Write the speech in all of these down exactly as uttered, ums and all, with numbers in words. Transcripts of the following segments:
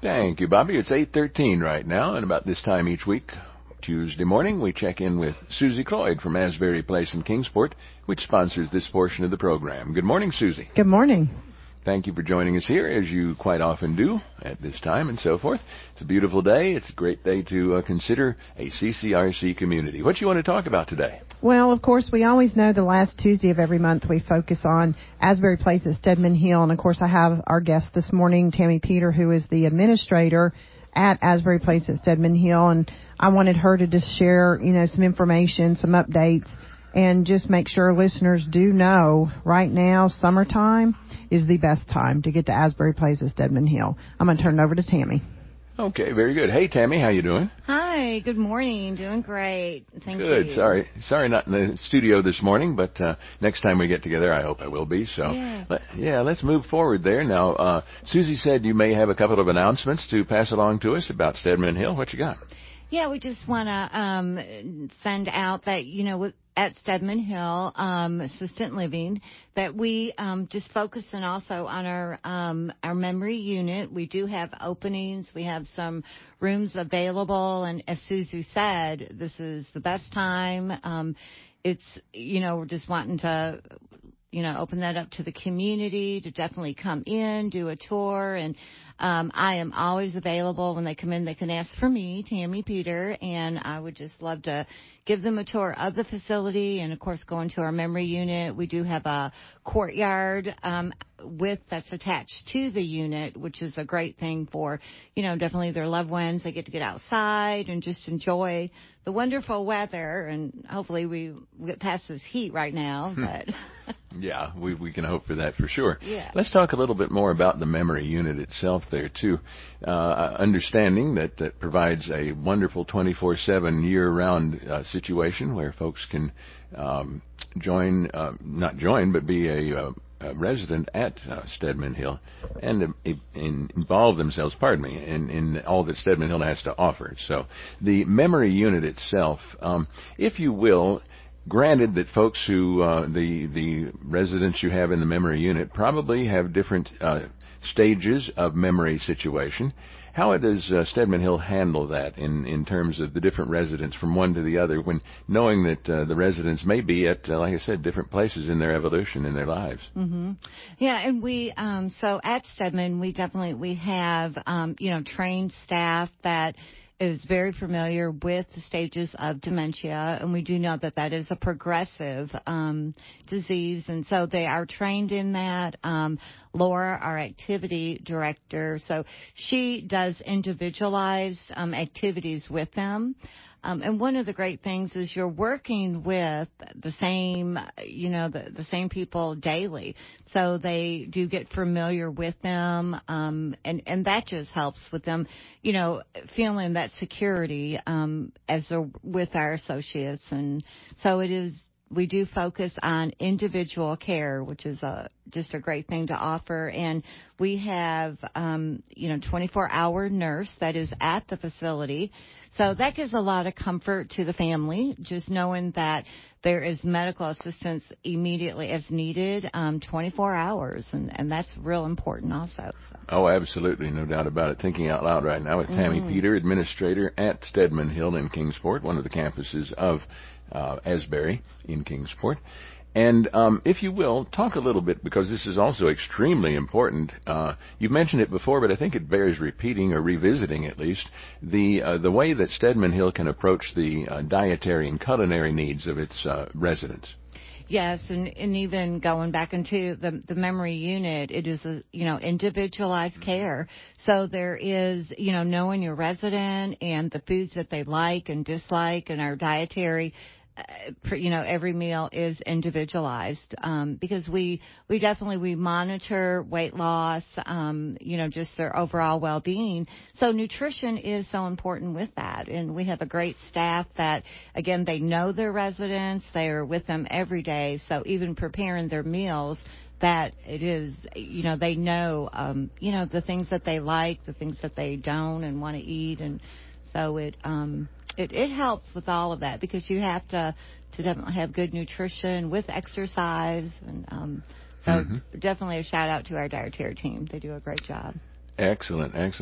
Thank you, Bobby. It's eight thirteen right now, and about this time each week, Tuesday morning, we check in with Susie Cloyd from Asbury Place in Kingsport, which sponsors this portion of the program. Good morning, Susie. Good morning. Thank you for joining us here, as you quite often do at this time and so forth. It's a beautiful day. It's a great day to uh, consider a C C R C community. What do you want to talk about today? Well, of course, we always know the last Tuesday of every month we focus on Asbury Place at Stedman Hill. And, of course, I have our guest this morning, Tammy Peter, who is the administrator at Asbury Place at Stedman Hill. And I wanted her to just share, you know, some information, some updates, and just make sure listeners do know right now, summertime is the best time to get to Asbury Place at Stedman Hill. I'm going to turn it over to Tammy. Okay, very good. Hey, Tammy, how you doing? Hi, good morning. Doing great. Thank good. you. Good. Sorry, sorry, not in the studio this morning, but uh, next time we get together, I hope I will be. So, yeah, let, yeah let's move forward there. Now, uh, Susie said you may have a couple of announcements to pass along to us about Stedman Hill. What you got? Yeah, we just want to um, send out that, you know, at Stedman Hill um, Assistant Living, that we um, just focusing also on our um, our memory unit. We do have openings. We have some rooms available, and as Susie said, this is the best time. Um, it's, you know, we're just wanting to, you know, open that up to the community to definitely come in, do a tour, and um, I am always available. When they come in, they can ask for me, Tammy Peter, and I would just love to give them a tour of the facility and, of course, go into our memory unit. We do have a courtyard um, with that's attached to the unit, which is a great thing for, you know, definitely their loved ones. They get to get outside and just enjoy the wonderful weather, and hopefully we get past this heat right now, but... Yeah, we we can hope for that for sure. Yeah. Let's talk a little bit more about the memory unit itself there, too. Uh, understanding that that provides a wonderful twenty-four seven year-round uh, situation where folks can um, join, uh, not join, but be a, uh, a resident at uh, Stedman Hill and uh, in, involve themselves, pardon me, in, in all that Stedman Hill has to offer. So the memory unit itself, um, if you will, granted that folks who, uh, the the residents you have in the memory unit probably have different uh, stages of memory situation. How does uh, Stedman Hill handle that in, in terms of the different residents from one to the other, when knowing that uh, the residents may be at, uh, like I said, different places in their evolution in their lives? Mm-hmm. Yeah, and we, um, so at Stedman, we definitely, we have, um, you know, trained staff that is very familiar with the stages of dementia, and we do know that that is a progressive um, disease, and so they are trained in that. Um, Laura, our activity director, so she does individualized um, activities with them. Um, and one of the great things is you're working with the same, you know, the, the same people daily. So they do get familiar with them, um, and, and that just helps with them, you know, feeling that security um, as they're with our associates. And so it is, we do focus on individual care, which is a, just a great thing to offer. And we have, um, you know, twenty-four hour nurse that is at the facility. So that gives a lot of comfort to the family, just knowing that there is medical assistance immediately as needed, um, twenty-four hours, and, and that's real important also. So. Oh, absolutely, no doubt about it. Thinking out loud right now with Tammy Mm. Peter, administrator at Stedman Hill in Kingsport, one of the campuses of uh, Asbury in Kingsport. And um, if you will, talk a little bit, because this is also extremely important. Uh, you've mentioned it before, but I think it bears repeating or revisiting at least, the uh, the way that Stedman Hill can approach the uh, dietary and culinary needs of its uh, residents. Yes, and, and even going back into the the memory unit, it is a, you know, individualized care. So there is, you know, knowing your resident and the foods that they like and dislike, and our dietary, uh, you know, every meal is individualized, um, because we we definitely we monitor weight loss, um, you know, just their overall well-being. So nutrition is so important with that, and we have a great staff that, again, they know their residents, they are with them every day. So even preparing their meals, that it is, you know, they know, um, you know, the things that they like, the things that they don't and want to eat, and so it. Um, It, it helps with all of that, because you have to, to definitely have good nutrition with exercise. And um, so mm-hmm. definitely a shout out to our dietary team. They do a great job. Excellent, excellent.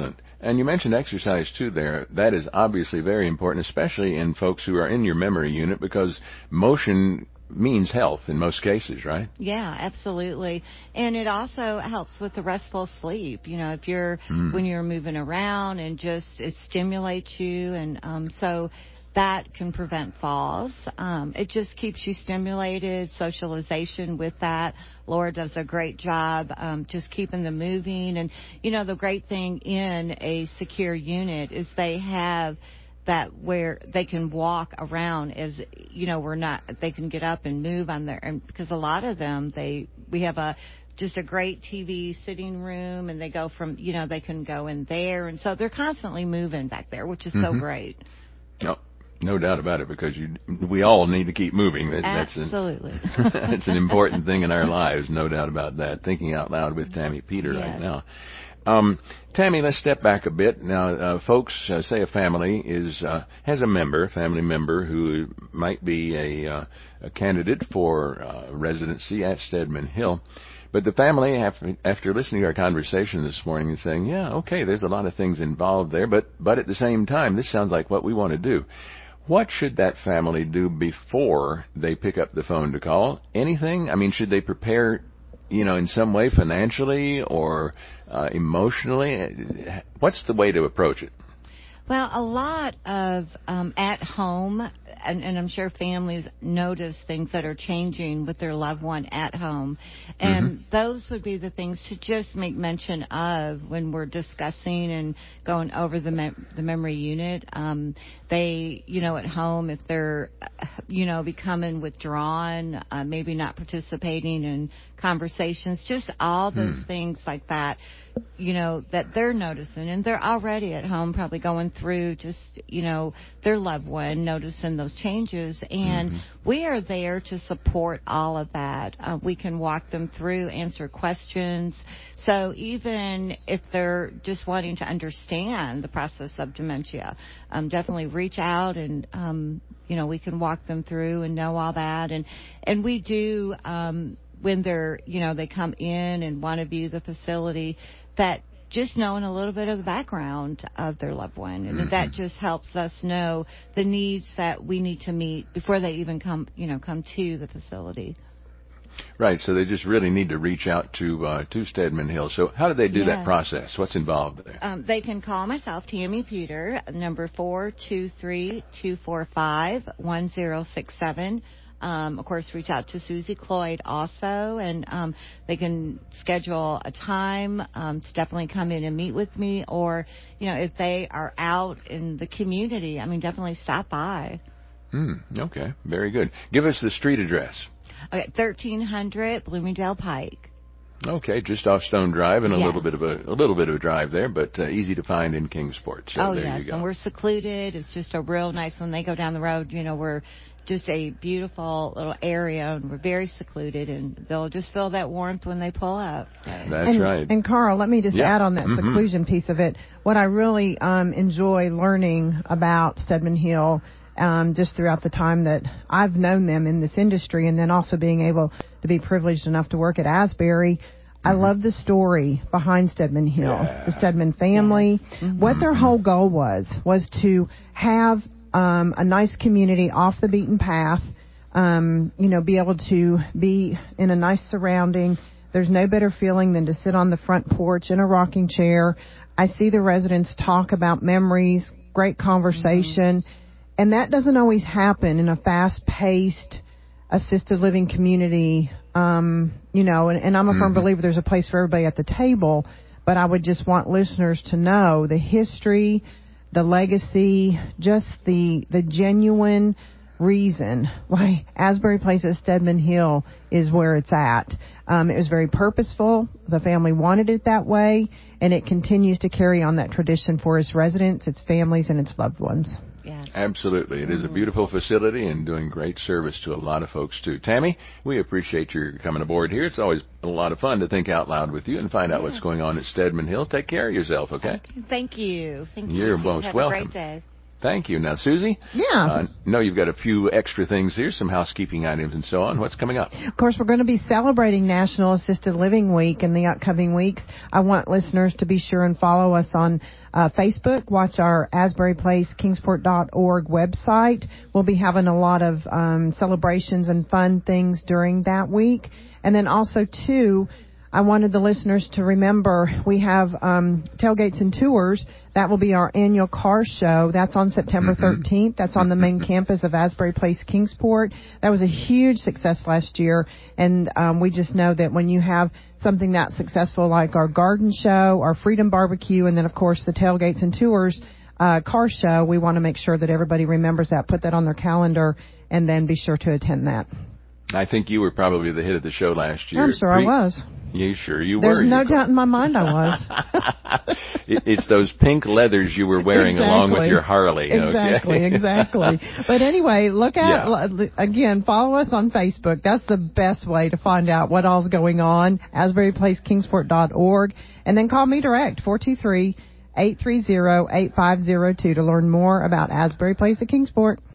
And you mentioned exercise, too, there. That is obviously very important, especially in folks who are in your memory unit, because motion means health in most cases, right? Yeah, absolutely. And it also helps with the restful sleep. You know, if you're, mm. when you're moving around and just, it stimulates you. And um, so that can prevent falls. Um, it just keeps you stimulated, socialization with that. Laura does a great job um, just keeping them moving. And, you know, the great thing in a secure unit is they have that where they can walk around as, you know, we're not, they can get up and move on there. And because a lot of them, they, we have a, just a great T V sitting room, and they go from, you know, they can go in there. And so they're constantly moving back there, which is mm-hmm. so great. No, no doubt about it, because you, we all need to keep moving. That, Absolutely. That's an, it's an important thing in our lives, no doubt about that. Thinking out loud with Tammy Peter yes. right now. Um, Tammy, let's step back a bit. Now, uh, folks, uh, say a family is uh, has a member, family member who might be a, uh, a candidate for uh, residency at Stedman Hill. But the family, after listening to our conversation this morning, is saying, yeah, okay, there's a lot of things involved there, but, but at the same time, this sounds like what we want to do. What should that family do before they pick up the phone to call? Anything? I mean, should they prepare, you know, in some way financially or uh, emotionally? What's the way to approach it? Well, a lot of um, at home, and, and I'm sure families notice things that are changing with their loved one at home. And mm-hmm. those would be the things to just make mention of when we're discussing and going over the mem- the memory unit. Um, they, you know, at home, if they're, you know, becoming withdrawn, uh, maybe not participating in conversations, just all those mm. things like that, you know, that they're noticing. And they're already at home probably going through just, you know, their loved one, noticing those changes. And mm-hmm. we are there to support all of that. Uh, we can walk them through, answer questions. So even if they're just wanting to understand the process of dementia, um, definitely reach out and, um, you know, we can walk them through and know all that. And, and we do, um, when they're, you know, they come in and want to view the facility, that just knowing a little bit of the background of their loved one, and mm-hmm. that just helps us know the needs that we need to meet before they even come, you know, come to the facility. Right. So they just really need to reach out to uh, to Stedman Hill. So how do they do yeah. that process? What's involved there? Um, they can call myself, Tammy Peter, number four two three two four five one zero six seven. Um, of course, reach out to Susie Cloyd also, and um, they can schedule a time um, to definitely come in and meet with me. Or, you know, if they are out in the community, I mean, definitely stop by. Hmm. Okay. Very good. Give us the street address. Okay, thirteen hundred Bloomingdale Pike. Okay, just off Stone Drive, and a yes. little bit of a, a little bit of a drive there, but uh, easy to find in Kingsport. So oh there yes, you go. And we're secluded. It's just a real nice. When they go down the road, you know, we're just a beautiful little area, and we're very secluded, and they'll just feel that warmth when they pull up. So. That's and, right. And Carl, let me just yeah. add on that mm-hmm. seclusion piece of it. What I really um, enjoy learning about Stedman Hill, um, just throughout the time that I've known them in this industry, and then also being able to be privileged enough to work at Asbury. Mm-hmm. I love the story behind Stedman Hill, yeah. the Stedman family. Yeah. Mm-hmm. What their whole goal was, was to have um, a nice community off the beaten path, um, you know, be able to be in a nice surrounding. There's no better feeling than to sit on the front porch in a rocking chair. I see the residents talk about memories, great conversation, mm-hmm. and that doesn't always happen in a fast-paced assisted living community. Um, you know, and, and I'm a firm mm-hmm. believer there's a place for everybody at the table, but I would just want listeners to know the history, the legacy, just the the genuine reason why Asbury Place at Stedman Hill is where it's at. Um, it was very purposeful. The family wanted it that way, and it continues to carry on that tradition for its residents, its families, and its loved ones. Yeah. Absolutely. It is a beautiful facility and doing great service to a lot of folks, too. Tammy, we appreciate your coming aboard here. It's always a lot of fun to think out loud with you and find yeah. out what's going on at Stedman Hill. Take care of yourself, okay? Thank you. Thank you. You're you most Have welcome. Have a great day. Thank you. Now, Susie? Yeah. Uh, know you've got a few extra things here, some housekeeping items and so on. What's coming up? Of course, we're going to be celebrating National Assisted Living Week in the upcoming weeks. I want listeners to be sure and follow us on uh, Facebook. Watch our Asbury Place Kingsport dot org website. We'll be having a lot of um, celebrations and fun things during that week. And then also, too, I wanted the listeners to remember we have um, Tailgates and Tours. That will be our annual car show. That's on September thirteenth. That's on the main campus of Asbury Place, Kingsport. That was a huge success last year, and um, we just know that when you have something that successful like our garden show, our Freedom Barbecue, and then, of course, the Tailgates and Tours uh, car show, we want to make sure that everybody remembers that, put that on their calendar, and then be sure to attend that. I think you were probably the hit of the show last year. I'm sure Pre- I was. You sure you There's were? There's no you doubt in my mind I was. it, it's those pink leathers you were wearing exactly. along with your Harley. Exactly, okay? exactly. But anyway, look at, yeah. again, follow us on Facebook. That's the best way to find out what all's going on, Asbury Place Kingsport dot org. And then call me direct, four two three, eight three zero, eight five zero two, to learn more about Asbury Place at Kingsport.